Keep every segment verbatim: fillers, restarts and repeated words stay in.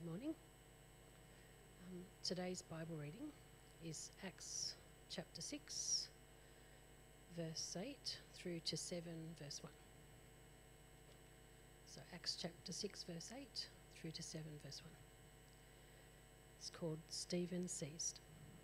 Good morning. Um, today's Bible reading is Acts chapter six, verse eight through to seven, verse one. So Acts chapter six, verse eight through to seven, verse one. It's called Stephen Seized.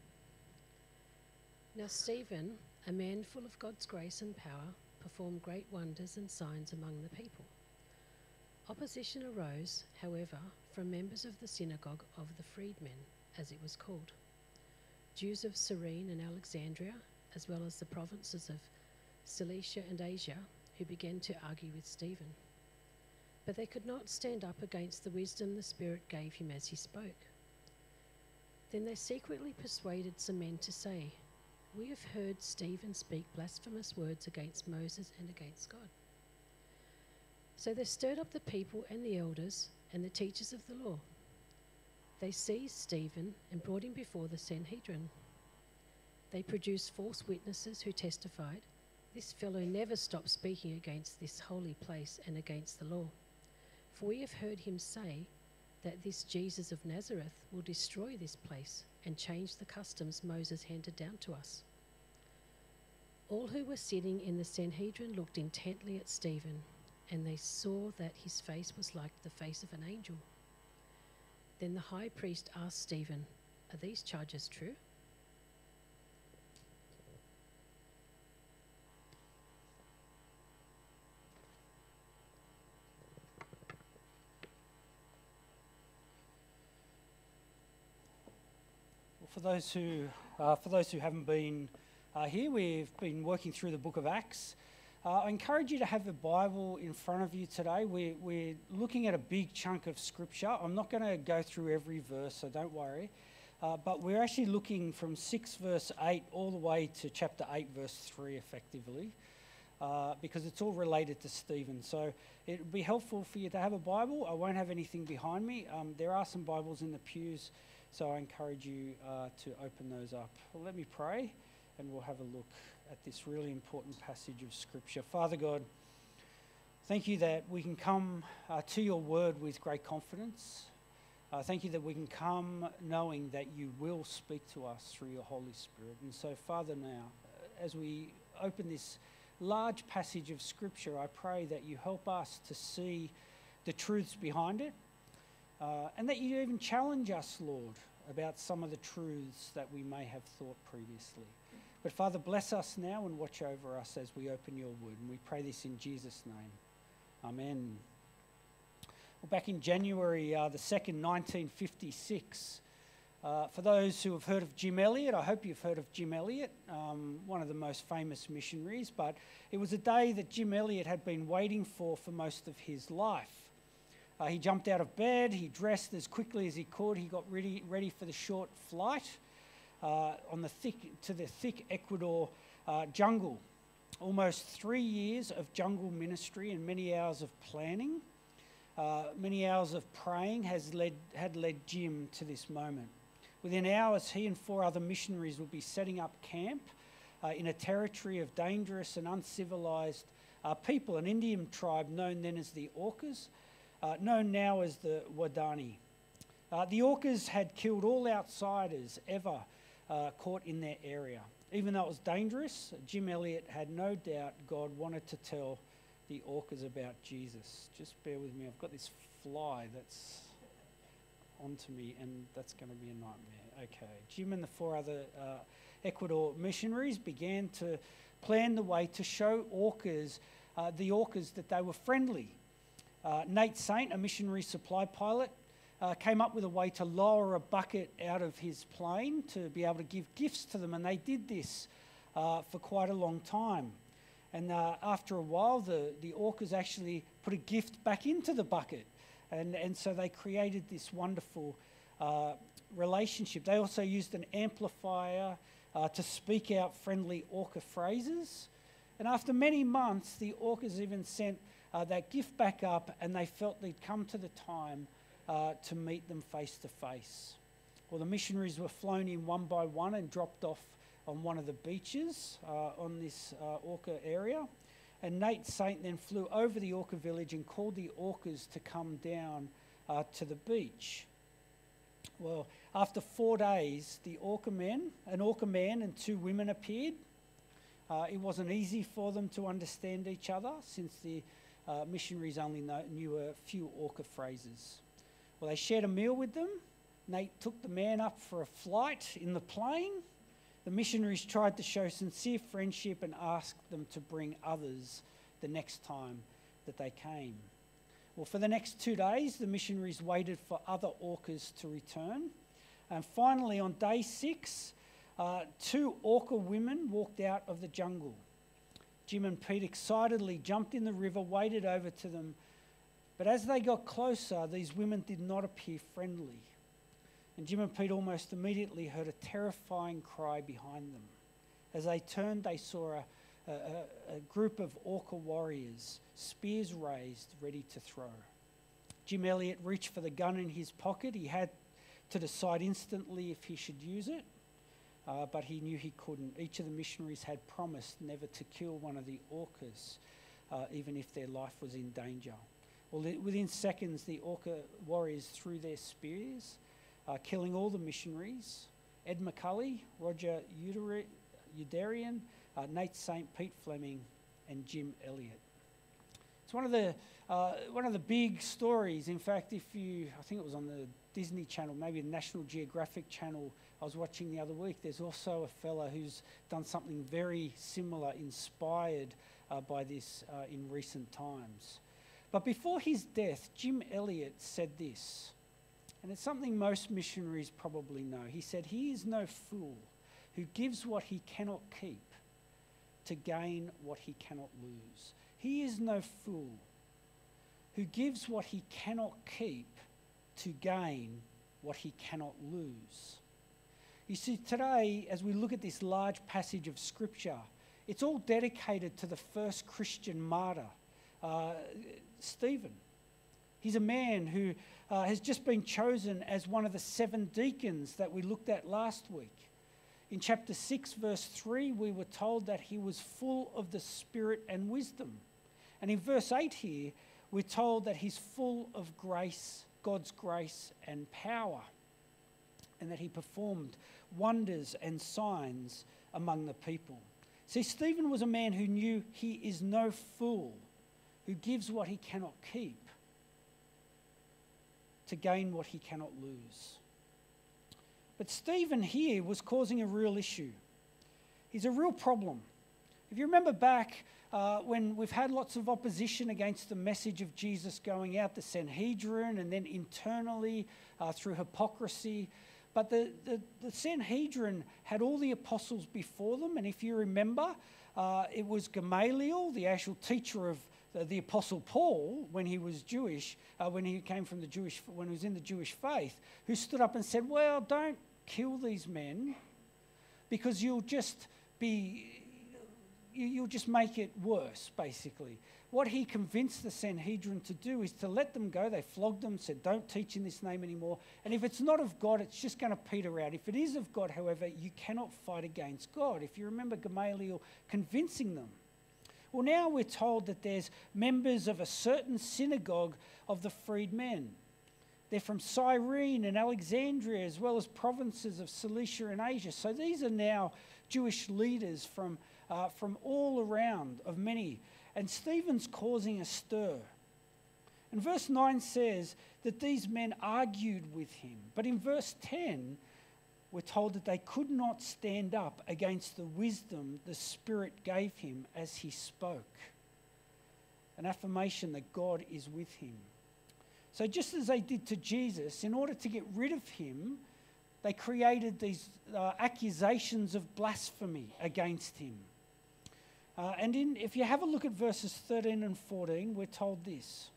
Now Stephen, a man full of God's grace and power, performed great wonders and signs among the people. Opposition arose, however, from members of the synagogue of the freedmen, as it was called, Jews of Cyrene and Alexandria, as well as the provinces of Cilicia and Asia, who began to argue with Stephen. But they could not stand up against the wisdom the Spirit gave him as he spoke. Then they secretly persuaded some men to say, "We have heard Stephen speak blasphemous words against Moses and against God." So they stirred up the people and the elders and the teachers of the law. They seized Stephen and brought him before the Sanhedrin. They produced false witnesses who testified, "This fellow never stopped speaking against this holy place and against the law. For we have heard him say that this Jesus of Nazareth will destroy this place and change the customs Moses handed down to us." All who were sitting in the Sanhedrin looked intently at Stephen, and they saw that his face was like the face of an angel. Then the high priest asked Stephen, "Are these charges true?" Well, for those who, uh, for those who haven't been uh, here, we've been working through the book of Acts. Uh, I encourage you to have a Bible in front of you today. We're, we're looking at a big chunk of scripture. I'm not going to go through every verse, so don't worry. Uh, but we're actually looking from six verse eight all the way to chapter eight verse three effectively, uh, because it's all related to Stephen. So it would be helpful for you to have a Bible. I won't have anything behind me. Um, there are some Bibles in the pews, so I encourage you uh, to open those up. Well, let me pray and we'll have a look at this really important passage of Scripture. Father God, thank you that we can come uh, to your word with great confidence. Uh, thank you that we can come knowing that you will speak to us through your Holy Spirit. And so, Father, now, as we open this large passage of Scripture, I pray that you help us to see the truths behind it, uh, and that you even challenge us, Lord, about some of the truths that we may have thought previously. But Father, bless us now and watch over us as we open your word. And we pray this in Jesus' name. Amen. Well, back in January uh, the second, nineteen fifty-six, uh, for those who have heard of Jim Elliot, I hope you've heard of Jim Elliot, um, one of the most famous missionaries, but it was a day that Jim Elliot had been waiting for for most of his life. Uh, he jumped out of bed, he dressed as quickly as he could, he got ready, ready for the short flight. Uh, on the thick to the thick Ecuador uh, jungle. Almost three years of jungle ministry and many hours of planning, uh, many hours of praying has led had led Jim to this moment. Within hours, he and four other missionaries would be setting up camp uh, in a territory of dangerous and uncivilized uh, people, an Indian tribe known then as the Orcas, uh, known now as the Wadani. Uh, the Orcas had killed all outsiders ever Uh, caught in their area. Even though it was dangerous, Jim Elliot had no doubt God wanted to tell the Orcas about Jesus. Just bear with me, I've got this fly that's onto me and that's going to be a nightmare. Okay, Jim and the four other uh, Ecuador missionaries began to plan the way to show Orcas, uh, the Orcas that they were friendly. Uh, Nate Saint, a missionary supply pilot, Uh, came up with a way to lower a bucket out of his plane to be able to give gifts to them, and they did this uh, for quite a long time. And uh, after a while, the, the Orcas actually put a gift back into the bucket, and, and so they created this wonderful uh, relationship. They also used an amplifier uh, to speak out friendly Orca phrases, and after many months, the Orcas even sent uh, that gift back up, and they felt they'd come to the time Uh, to meet them face to face. Well, the missionaries were flown in one by one and dropped off on one of the beaches uh, on this uh, Orca area. And Nate Saint then flew over the Orca village and called the Orcas to come down uh, to the beach. Well, after four days, the Orca men, an Orca man and two women appeared. Uh, it wasn't easy for them to understand each other since the uh, missionaries only know, knew a few Orca phrases. Well, they shared a meal with them. Nate took the man up for a flight in the plane. The missionaries tried to show sincere friendship and asked them to bring others the next time that they came. Well, for the next two days, the missionaries waited for other Orcas to return. And finally, on day six, uh, two Orca women walked out of the jungle. Jim and Pete excitedly jumped in the river, waded over to them. But as they got closer, these women did not appear friendly. And Jim and Pete almost immediately heard a terrifying cry behind them. As they turned, they saw a, a, a group of Orca warriors, spears raised, ready to throw. Jim Elliot reached for the gun in his pocket. He had to decide instantly if he should use it, uh, but he knew he couldn't. Each of the missionaries had promised never to kill one of the Orcas, uh, even if their life was in danger. Well, within seconds, the Orca warriors threw their spears, Uh, killing all the missionaries, Ed McCulley, Roger Udarian, uh, Nate Saint, Pete Fleming, and Jim Elliot. It's one of the uh, one of the big stories. In fact, if you, I think it was on the Disney Channel, maybe the National Geographic Channel, I was watching the other week. There's also a fella who's done something very similar, inspired uh, by this uh, in recent times. But before his death, Jim Elliot said this. And it's something most missionaries probably know. He said, "He is no fool who gives what he cannot keep to gain what he cannot lose. He is no fool who gives what he cannot keep to gain what he cannot lose." You see, today, as we look at this large passage of Scripture, it's all dedicated to the first Christian martyr, uh, Stephen. He's a man who uh, has just been chosen as one of the seven deacons that we looked at last week. In chapter six, verse three, we were told that he was full of the Spirit and wisdom. And in verse eight here, we're told that he's full of grace, God's grace and power, and that he performed wonders and signs among the people. See, Stephen was a man who knew he is no fool who gives what he cannot keep to gain what he cannot lose. But Stephen here was causing a real issue. He's a real problem. If you remember back uh, when we've had lots of opposition against the message of Jesus going out, the Sanhedrin, and then internally uh, through hypocrisy. But the, the, the Sanhedrin had all the apostles before them, and if you remember, uh, it was Gamaliel, the actual teacher of the, the Apostle Paul, when he was Jewish, uh, when he came from the Jewish, when he was in the Jewish faith, who stood up and said, "Well, don't kill these men, because you'll just be, you, you'll just make it worse." Basically, what he convinced the Sanhedrin to do is to let them go. They flogged them, said, "Don't teach in this name anymore. And if it's not of God, it's just going to peter out. If it is of God, however, you cannot fight against God." If you remember Gamaliel convincing them. Well, now we're told that there's members of a certain synagogue of the freedmen. They're from Cyrene and Alexandria, as well as provinces of Cilicia and Asia. So these are now Jewish leaders from, uh, from all around, of many. And Stephen's causing a stir. And verse nine says that these men argued with him. But in verse ten, we're told that they could not stand up against the wisdom the Spirit gave him as he spoke. An affirmation that God is with him. So just as they did to Jesus, in order to get rid of him, they created these uh, accusations of blasphemy against him. Uh, and in, if you have a look at verses thirteen and fourteen, we're told this.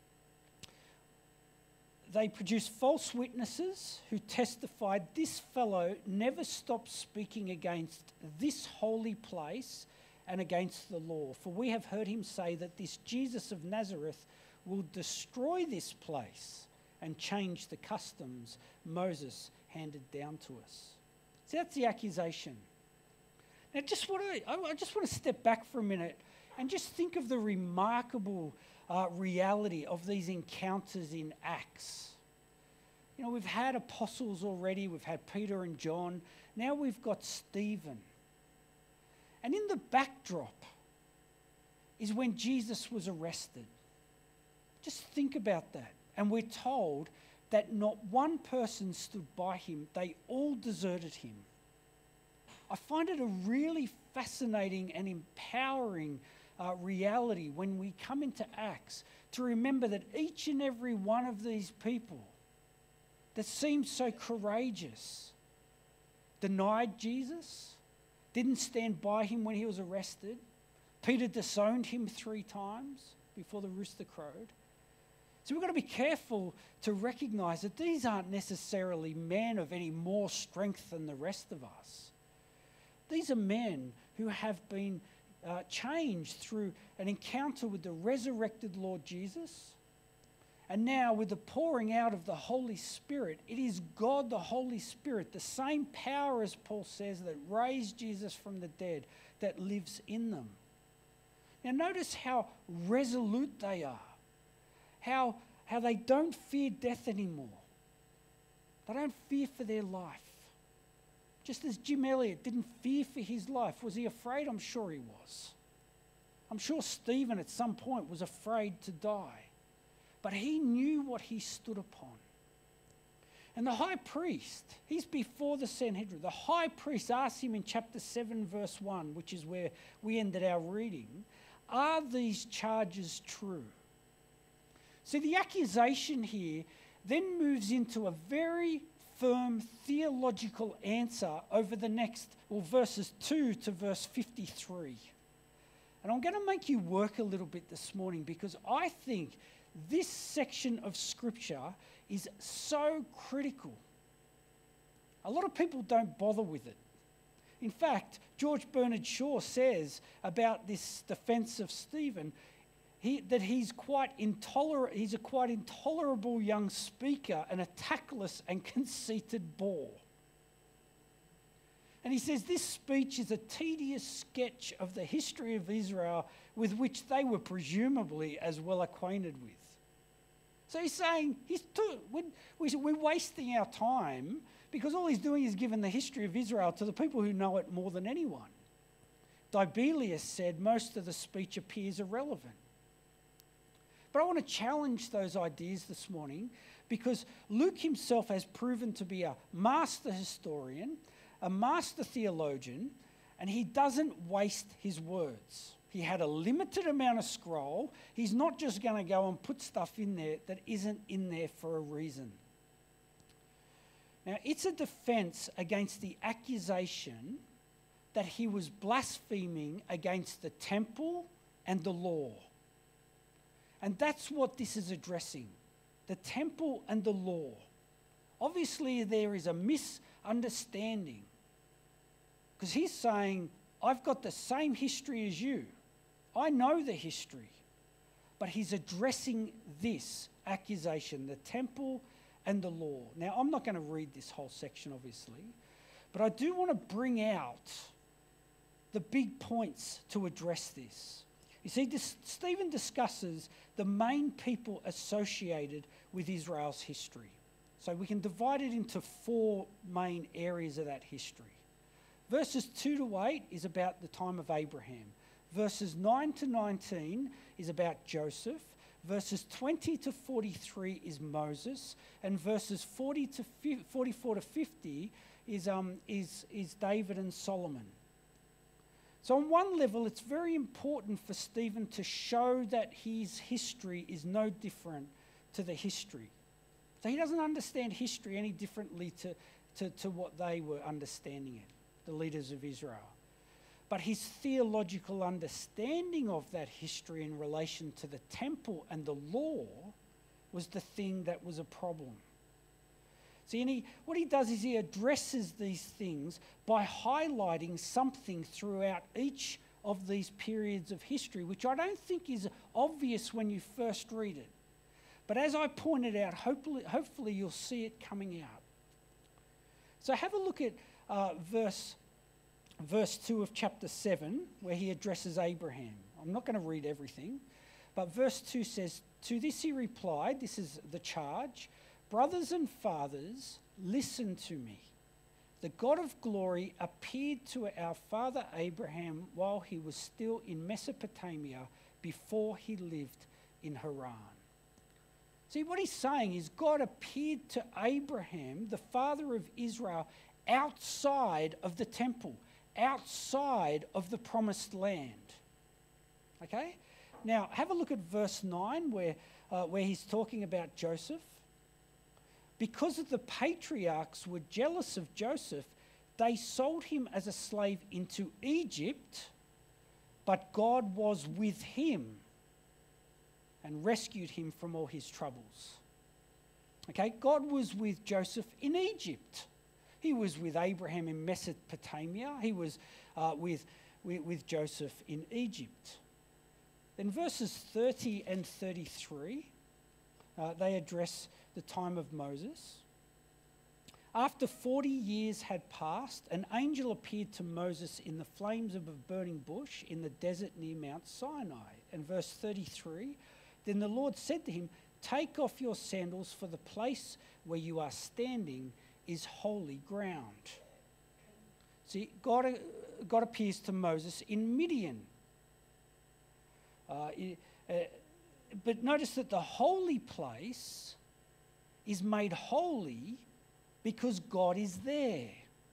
They produced false witnesses who testified, "This fellow never stopped speaking against this holy place and against the law. For we have heard him say that this Jesus of Nazareth will destroy this place and change the customs Moses handed down to us." So that's the accusation. Now, just want to, I just want to step back for a minute and just think of the remarkable uh, reality of these encounters in Acts. You know, we've had apostles already, we've had Peter and John, now we've got Stephen. And in the backdrop is when Jesus was arrested. Just think about that. And we're told that not one person stood by him, they all deserted him. I find it a really fascinating and empowering uh, reality when we come into Acts to remember that each and every one of these people that seemed so courageous denied Jesus, didn't stand by him when he was arrested. Peter disowned him three times before the rooster crowed. So we've got to be careful to recognise that these aren't necessarily men of any more strength than the rest of us. These are men who have been uh, changed through an encounter with the resurrected Lord Jesus. And now with the pouring out of the Holy Spirit, it is God the Holy Spirit, the same power as Paul says that raised Jesus from the dead, that lives in them. Now notice how resolute they are. How, how they don't fear death anymore. They don't fear for their life. Just as Jim Elliot didn't fear for his life. Was he afraid? I'm sure he was. I'm sure Stephen at some point was afraid to die. But he knew what he stood upon. And the high priest, he's before the Sanhedrin. The high priest asks him in chapter seven, verse one, which is where we ended our reading, are these charges true? See, the accusation here then moves into a very firm theological answer over the next, well, verses two to verse fifty-three. And I'm going to make you work a little bit this morning because I think this section of Scripture is so critical. A lot of people don't bother with it. In fact, George Bernard Shaw says about this defense of Stephen he, that he's quite intolerant. He's a quite intolerable young speaker and a tactless and conceited bore. And he says this speech is a tedious sketch of the history of Israel with which they were presumably as well acquainted with. So he's saying he's too, we're, we're wasting our time because all he's doing is giving the history of Israel to the people who know it more than anyone. Dibelius said most of the speech appears irrelevant. But I want to challenge those ideas this morning because Luke himself has proven to be a master historian, a master theologian, and he doesn't waste his words. He had a limited amount of scroll. He's not just going to go and put stuff in there that isn't in there for a reason. Now, it's a defense against the accusation that he was blaspheming against the temple and the law. And that's what this is addressing, the temple and the law. Obviously, there is a misunderstanding because he's saying, I've got the same history as you. I know the history. But he's addressing this accusation, the temple and the law. Now, I'm not going to read this whole section, obviously, but I do want to bring out the big points to address this. You see, this, Stephen discusses the main people associated with Israel's history. So we can divide it into four main areas of that history. Verses two to eight is about the time of Abraham. Verses nine to nineteen is about Joseph. Verses twenty to forty-three is Moses. And verses forty to forty-four to fifty is, um, is, is David and Solomon. So on one level, it's very important for Stephen to show that his history is no different to the history. So he doesn't understand history any differently to, to, to what they were understanding it, the leaders of Israel. But his theological understanding of that history in relation to the temple and the law was the thing that was a problem. See, and he, what he does is he addresses these things by highlighting something throughout each of these periods of history, which I don't think is obvious when you first read it. But as I pointed out, hopefully, hopefully you'll see it coming out. So have a look at uh, verse, verse two of chapter seven, where he addresses Abraham. I'm not going to read everything, but verse two says, "To this he replied," this is the charge, brothers and fathers, listen to me. The God of glory appeared to our father Abraham while he was still in Mesopotamia, before he lived in Haran. See, what he's saying is God appeared to Abraham, the father of Israel, outside of the temple, outside of the promised land. Okay? Now, have a look at verse nine where, uh, where he's talking about Joseph. Because of the patriarchs were jealous of Joseph, they sold him as a slave into Egypt, but God was with him and rescued him from all his troubles. Okay, God was with Joseph in Egypt. He was with Abraham in Mesopotamia. He was uh, with, with, with Joseph in Egypt. Then verses thirty and thirty-three, uh, they address the time of Moses. After forty years had passed, an angel appeared to Moses in the flames of a burning bush in the desert near Mount Sinai. And verse thirty-three, then the Lord said to him, take off your sandals, for the place where you are standing is holy ground. See, God, God appears to Moses in Midian. Uh, uh, but notice that the holy place is made holy because God is there.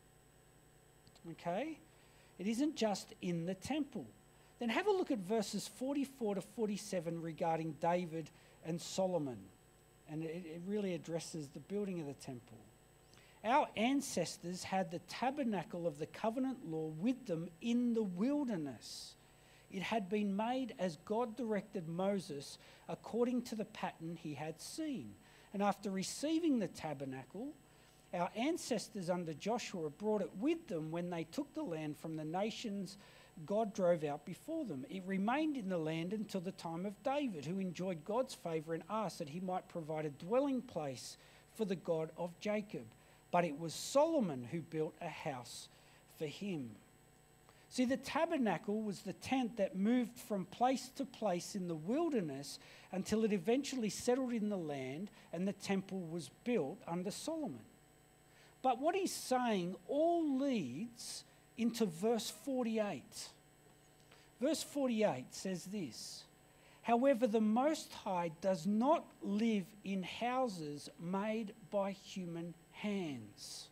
Okay? It isn't just in the temple. Then have a look at verses forty-four to forty-seven regarding David and Solomon. And it, it really addresses the building of the temple. Our ancestors had the tabernacle of the covenant law with them in the wilderness. It had been made as God directed Moses according to the pattern he had seen. And after receiving the tabernacle, our ancestors under Joshua brought it with them when they took the land from the nations God drove out before them. It remained in the land until the time of David, who enjoyed God's favour and asked that he might provide a dwelling place for the God of Jacob. But it was Solomon who built a house for him. See, the tabernacle was the tent that moved from place to place in the wilderness until it eventually settled in the land and the temple was built under Solomon. But what he's saying all leads into verse forty-eight. Verse forty-eight says this, however, the Most High does not live in houses made by human hands.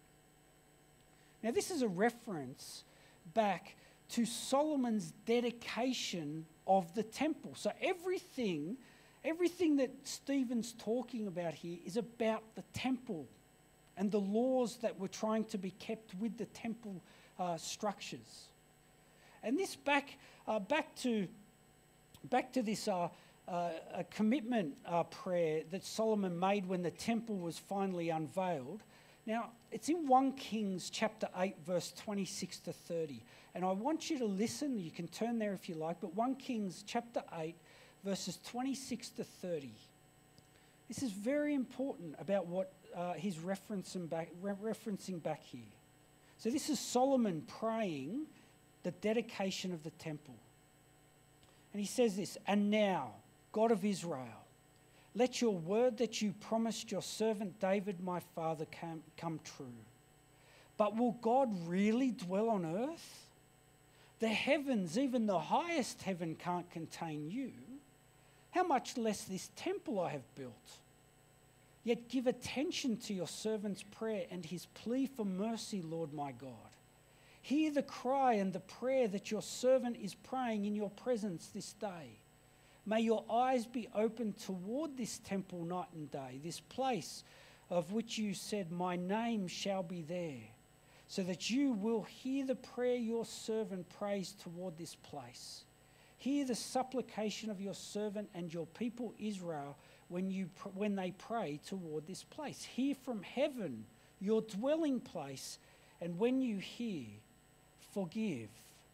Now, this is a reference back to Solomon's dedication of the temple. So everything, everything that Stephen's talking about here is about the temple and the laws that were trying to be kept with the temple uh, structures. And this back, uh, back to, back to this uh, uh, a commitment uh, prayer that Solomon made when the temple was finally unveiled. Now, it's in First Kings chapter eight, verse twenty-six to thirty. And I want you to listen. You can turn there if you like. But First Kings chapter eight, verses twenty-six to thirty. This is very important about what uh, he's referencing back, re- referencing back here. So this is Solomon praying the dedication of the temple. And he says this, and now, God of Israel, let your word that you promised your servant David my father come, come true. But will God really dwell on earth? The heavens, even the highest heaven, can't contain you. How much less this temple I have built? Yet give attention to your servant's prayer and his plea for mercy, Lord my God. Hear the cry and the prayer that your servant is praying in your presence this day. May your eyes be open toward this temple night and day, this place of which you said, my name shall be there, so that you will hear the prayer your servant prays toward this place. Hear the supplication of your servant and your people Israel when, you, when they pray toward this place. Hear from heaven your dwelling place, and when you hear, forgive.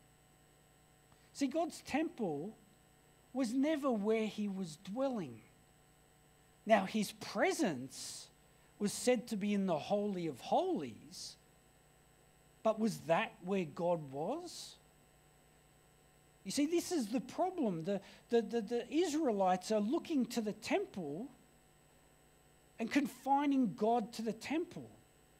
See, God's temple was never where he was dwelling. Now, his presence was said to be in the Holy of Holies, but was that where God was? You see, this is the problem. The, the, the, the Israelites are looking to the temple and confining God to the temple.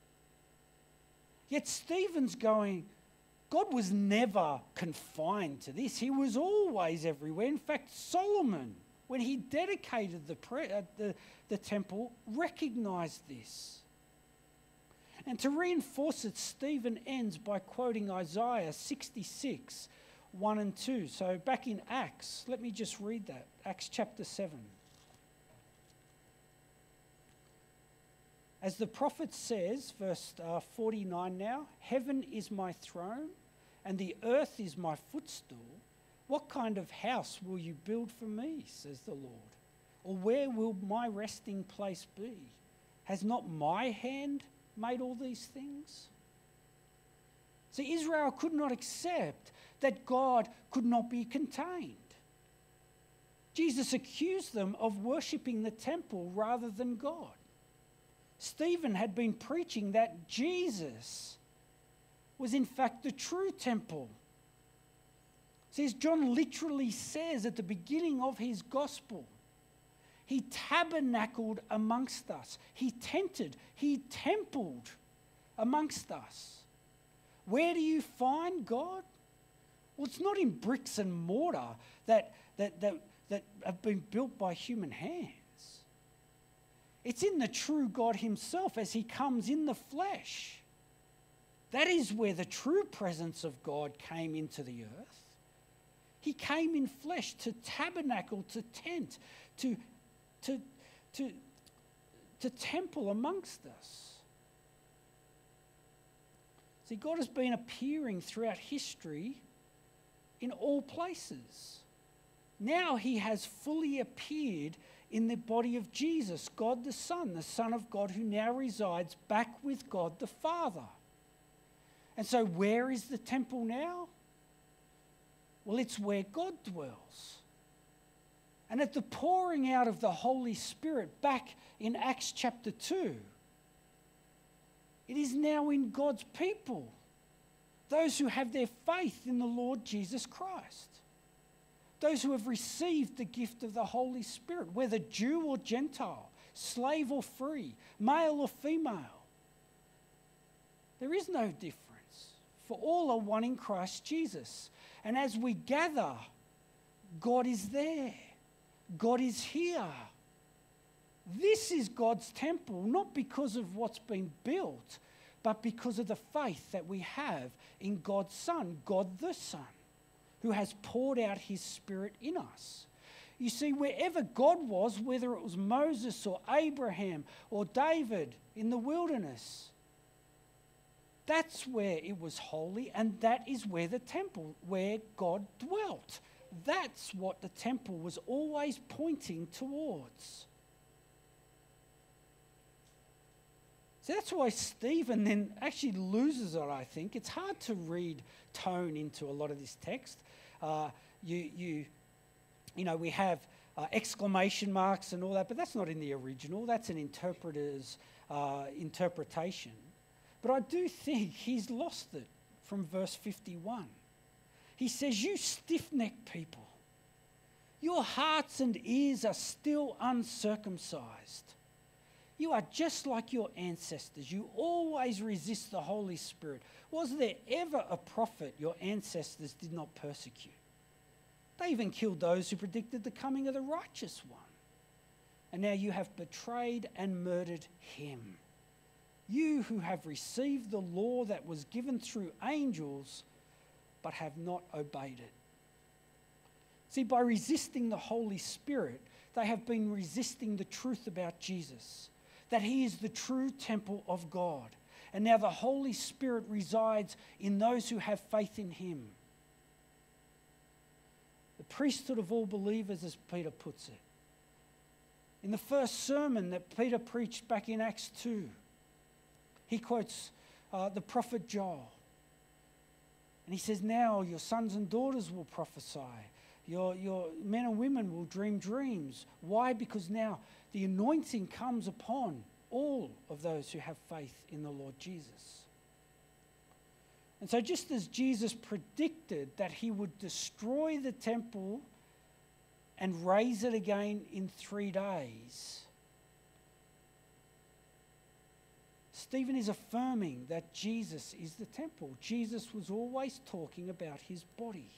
Yet Stephen's going, God was never confined to this. He was always everywhere. In fact, Solomon, when he dedicated the, pre- uh, the, the temple, recognised this. And to reinforce it, Stephen ends by quoting Isaiah sixty-six, one and two. So back in Acts, let me just read that. Acts chapter seven. As the prophet says, verse uh, forty-nine now, heaven is my throne and the earth is my footstool. What kind of house will you build for me, says the Lord? Or where will my resting place be? Has not my hand made all these things? See, Israel could not accept that God could not be contained. Jesus accused them of worshipping the temple rather than God. Stephen had been preaching that Jesus was in fact the true temple. See, as John literally says at the beginning of his gospel, he tabernacled amongst us. He tented, he templed amongst us. Where do you find God? Well, it's not in bricks and mortar that, that, that, that have been built by human hands. It's in the true God himself as he comes in the flesh. That is where the true presence of God came into the earth. He came in flesh to tabernacle, to tent, to, to, to, to temple amongst us. See, God has been appearing throughout history in all places. Now he has fully appeared in the body of Jesus, God the Son, the Son of God who now resides back with God the Father. And so where is the temple now? Well, it's where God dwells. And at the pouring out of the Holy Spirit back in Acts chapter two, it is now in God's people, those who have their faith in the Lord Jesus Christ. Those who have received the gift of the Holy Spirit, whether Jew or Gentile, slave or free, male or female. There is no difference, for all are one in Christ Jesus. And as we gather, God is there. God is here. This is God's temple, not because of what's been built, but because of the faith that we have in God's Son, God the Son, who has poured out his Spirit in us. You see, wherever God was, whether it was Moses or Abraham or David in the wilderness, that's where it was holy, and that is where the temple, where God dwelt. That's what the temple was always pointing towards. So that's why Stephen then actually loses it, I think. It's hard to read tone into a lot of this text. Uh, you, you, you know, we have uh, exclamation marks and all that, but that's not in the original. That's an interpreter's uh, interpretation. But I do think he's lost it from verse fifty-one. He says, you stiff-necked people, your hearts and ears are still uncircumcised. You are just like your ancestors. You always resist the Holy Spirit. Was there ever a prophet your ancestors did not persecute? They even killed those who predicted the coming of the righteous one. And now you have betrayed and murdered him. You who have received the law that was given through angels, but have not obeyed it. See, by resisting the Holy Spirit, they have been resisting the truth about Jesus, that he is the true temple of God. And now the Holy Spirit resides in those who have faith in him. The priesthood of all believers, as Peter puts it. In the first sermon that Peter preached back in Acts two, he quotes uh, the prophet Joel. And he says, now your sons and daughters will prophesy. Your, your men and women will dream dreams. Why? Because now the anointing comes upon all of those who have faith in the Lord Jesus. And so just as Jesus predicted that he would destroy the temple and raise it again in three days, Stephen is affirming that Jesus is the temple. Jesus was always talking about his body.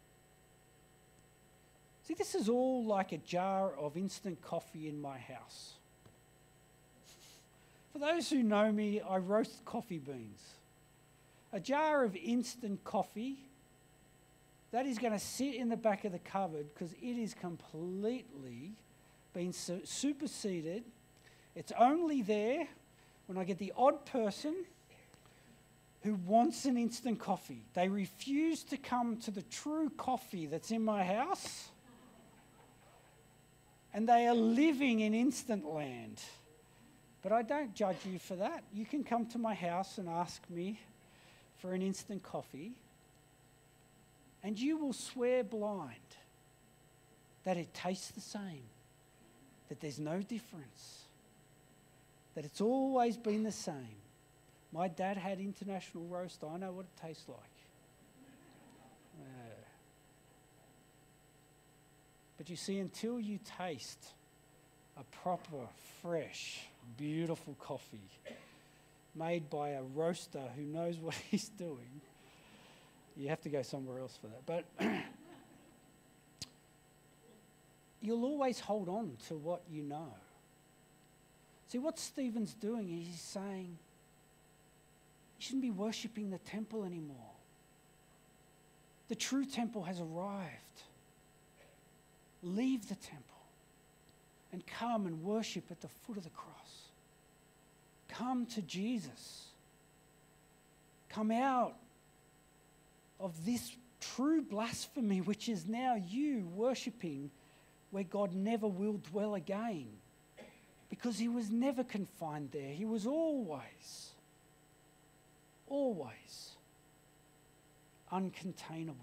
See, this is all like a jar of instant coffee in my house. For those who know me, I roast coffee beans. A jar of instant coffee, that is going to sit in the back of the cupboard because it is completely been su- superseded. It's only there when I get the odd person who wants an instant coffee. They refuse to come to the true coffee that's in my house, and they are living in instant land. But I don't judge you for that. You can come to my house and ask me for an instant coffee, and you will swear blind that it tastes the same, that there's no difference, that it's always been the same. My dad had International Roast. I know what it tastes like. Uh, but you see, until you taste a proper, fresh, beautiful coffee made by a roaster who knows what he's doing, you have to go somewhere else for that. But you'll always hold on to what you know. See, what Stephen's doing is he's saying, you shouldn't be worshipping the temple anymore. The true temple has arrived. Leave the temple and come and worship at the foot of the cross. Come to Jesus. Come out of this true blasphemy, which is now you worshipping where God never will dwell again. Because he was never confined there. He was always, always uncontainable.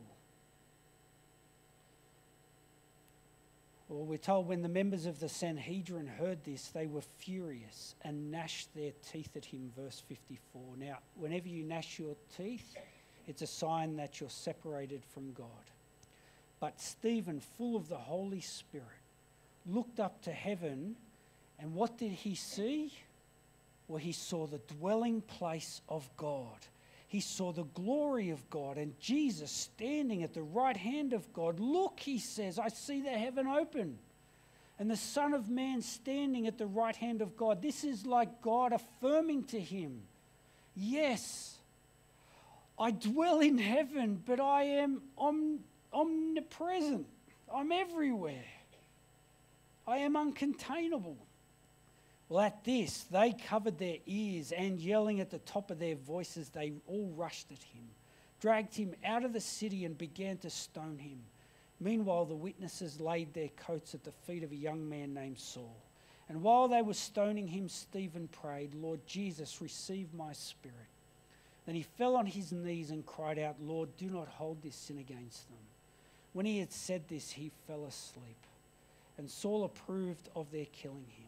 Well, we're told when the members of the Sanhedrin heard this, they were furious and gnashed their teeth at him, verse fifty-four. Now, whenever you gnash your teeth, it's a sign that you're separated from God. But Stephen, full of the Holy Spirit, looked up to heaven, and what did he see? Well, he saw the dwelling place of God. He saw the glory of God and Jesus standing at the right hand of God. Look, he says, I see the heaven open and the Son of Man standing at the right hand of God. This is like God affirming to him, yes, I dwell in heaven, but I am om- omnipresent. I'm everywhere. I am uncontainable. Well, at this, they covered their ears and yelling at the top of their voices, they all rushed at him, dragged him out of the city and began to stone him. Meanwhile, the witnesses laid their coats at the feet of a young man named Saul. And while they were stoning him, Stephen prayed, Lord Jesus, receive my spirit. Then he fell on his knees and cried out, Lord, do not hold this sin against them. When he had said this, he fell asleep. And Saul approved of their killing him.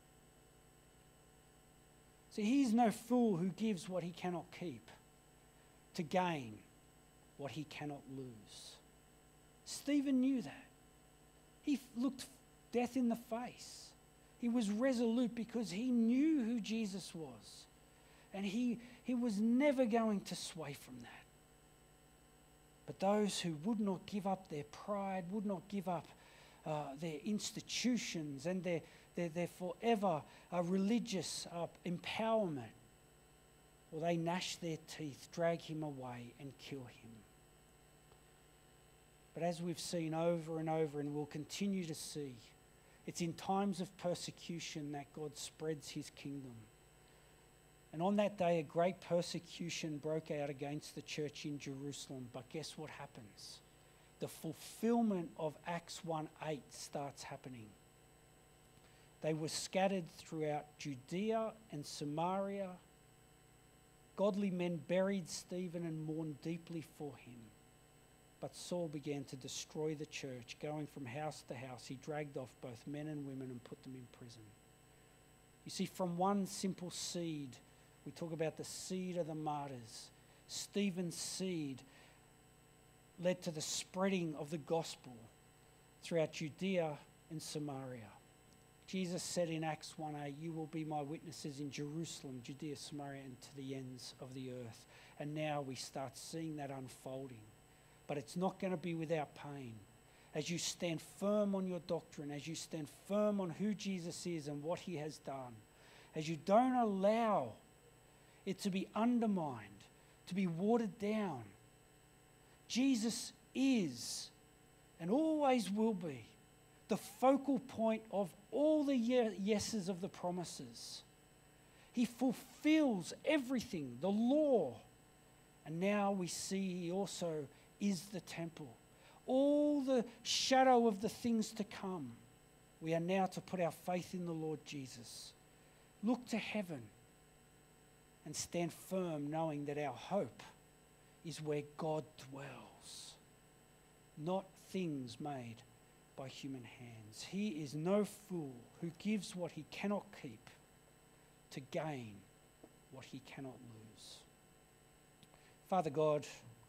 See, he's no fool who gives what he cannot keep to gain what he cannot lose. Stephen knew that. He looked death in the face. He was resolute because he knew who Jesus was. And he, he was never going to sway from that. But those who would not give up their pride, would not give up uh, their institutions and their Their, their forever uh, religious uh, empowerment. Well, they gnash their teeth, drag him away and kill him. But as we've seen over and over and will continue to see, it's in times of persecution that God spreads his kingdom. And on that day, a great persecution broke out against the church in Jerusalem. But guess what happens? The fulfillment of Acts one eight starts happening. They were scattered throughout Judea and Samaria. Godly men buried Stephen and mourned deeply for him. But Saul began to destroy the church. Going from house to house, he dragged off both men and women and put them in prison. You see, from one simple seed, we talk about the seed of the martyrs. Stephen's seed led to the spreading of the gospel throughout Judea and Samaria. Jesus said in Acts one eight, you will be my witnesses in Jerusalem, Judea, Samaria, and to the ends of the earth. And now we start seeing that unfolding. But it's not going to be without pain. As you stand firm on your doctrine, as you stand firm on who Jesus is and what he has done, as you don't allow it to be undermined, to be watered down. Jesus is and always will be the focal point of all the yeses of the promises. He fulfills everything, the law. And now we see he also is the temple. All the shadow of the things to come. We are now to put our faith in the Lord Jesus. Look to heaven and stand firm, knowing that our hope is where God dwells, not things made by human hands. He is no fool who gives what he cannot keep to gain what he cannot lose. Father God,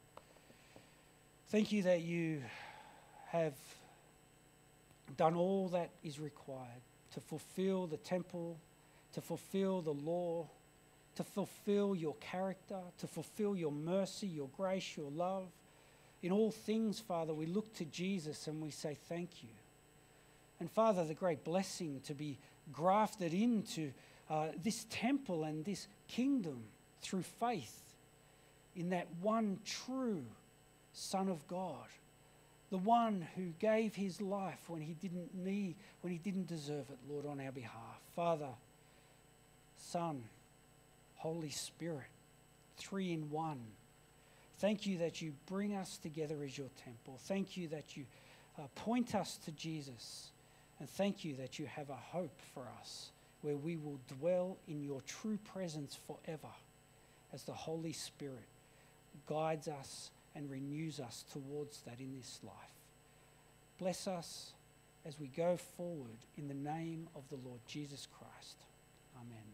thank you that you have done all that is required to fulfill the temple, to fulfill the law, to fulfill your character, to fulfill your mercy, your grace, your love. In all things, Father, we look to Jesus and we say thank you. And Father, the great blessing to be grafted into uh, this temple and this kingdom through faith in that one true Son of God, the one who gave his life when he didn't need, when he didn't deserve it, Lord, on our behalf. Father, Son, Holy Spirit, three in one. Thank you that you bring us together as your temple. Thank you that you uh, point us to Jesus. And thank you that you have a hope for us where we will dwell in your true presence forever as the Holy Spirit guides us and renews us towards that in this life. Bless us as we go forward in the name of the Lord Jesus Christ. Amen.